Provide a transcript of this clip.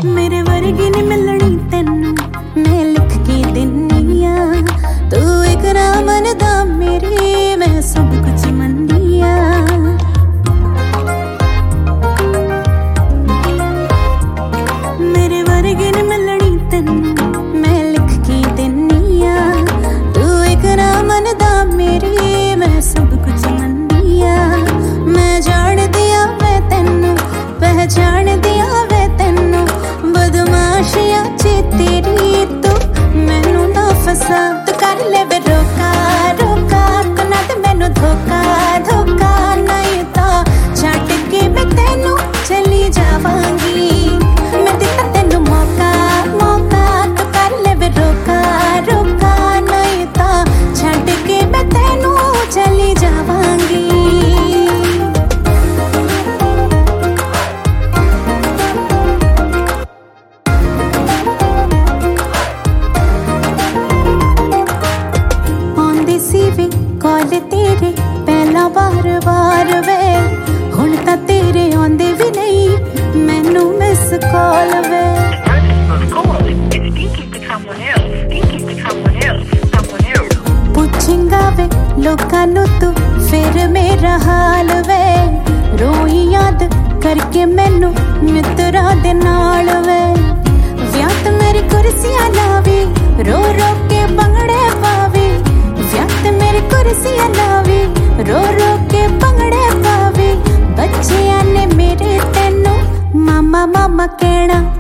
मेरे वर्गी नहीं मिलनी तेनू मैं लिख के दिन्नी आ तू एक ना मनदा मेरी मैं सब कुछ मनदी आ मेरे वर्गी नहीं मिलनी तेनू मैं लिख के दिन्नी आ तू एक ना मनदा मेरी मैं सब कुछ मनदी आ मैं जान दिया मैं तेनू पहचान दिया वे तेनू बदमाशियां च तेरी तू मैनू ना फसा तू कर ले वे रोका रोका कना ते मैनू धोखा धोखा नहीं तो छड्ड के मैं तेनू चली जावांगी मैं दित्ता तेनू मौका मौका तू कर ले वे रोका रोका नहीं तो छड्ड के मैं तेनू चली जावांगी कॉल तेरे पहला बार बार वे हुण तां तेरे आंदे भी नहीं मैनू मिस कॉल वे पुछेंगा वे लोकां नू तू फिर मेरा हाल वे रोई याद करके मैनू मित्रा दे नाल वे व्यात मेरी कुर्सियां लावी रो रो के भंगड़े पावी व्यात मेरी कुर्सियां लावी रो रो के भंगड़े पावी बच्चियां ने मेरे तेनू मामा मामा कहना